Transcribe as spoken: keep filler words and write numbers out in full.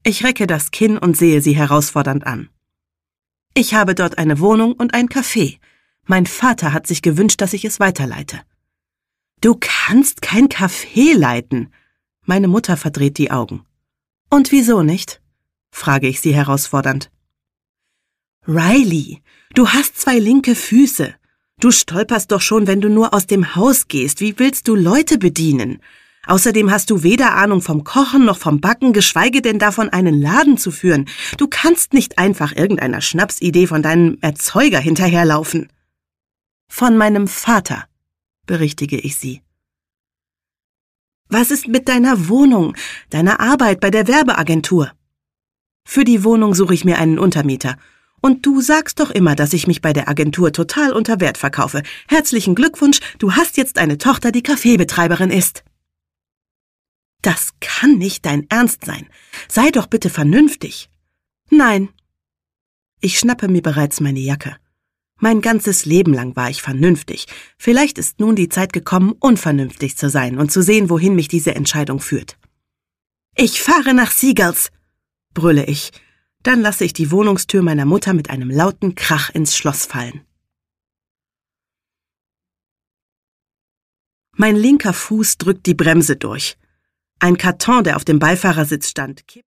Ich recke das Kinn und sehe sie herausfordernd an. Ich habe dort eine Wohnung und ein Café. Mein Vater hat sich gewünscht, dass ich es weiterleite. Du kannst kein Café leiten. Meine Mutter verdreht die Augen. Und wieso nicht? Frage ich sie herausfordernd. Riley, du hast zwei linke Füße. Du stolperst doch schon, wenn du nur aus dem Haus gehst. Wie willst du Leute bedienen? Außerdem hast du weder Ahnung vom Kochen noch vom Backen, geschweige denn davon, einen Laden zu führen. Du kannst nicht einfach irgendeiner Schnapsidee von deinem Erzeuger hinterherlaufen. Von meinem Vater, berichtige ich sie. Was ist mit deiner Wohnung, deiner Arbeit bei der Werbeagentur? Für die Wohnung suche ich mir einen Untermieter. Und du sagst doch immer, dass ich mich bei der Agentur total unter Wert verkaufe. Herzlichen Glückwunsch, du hast jetzt eine Tochter, die Kaffeebetreiberin ist. Das kann nicht dein Ernst sein. Sei doch bitte vernünftig. Nein. Ich schnappe mir bereits meine Jacke. Mein ganzes Leben lang war ich vernünftig. Vielleicht ist nun die Zeit gekommen, unvernünftig zu sein und zu sehen, wohin mich diese Entscheidung führt. Ich fahre nach Seagulls, brülle ich. Dann lasse ich die Wohnungstür meiner Mutter mit einem lauten Krach ins Schloss fallen. Mein linker Fuß drückt die Bremse durch. Ein Karton, der auf dem Beifahrersitz stand, kippt.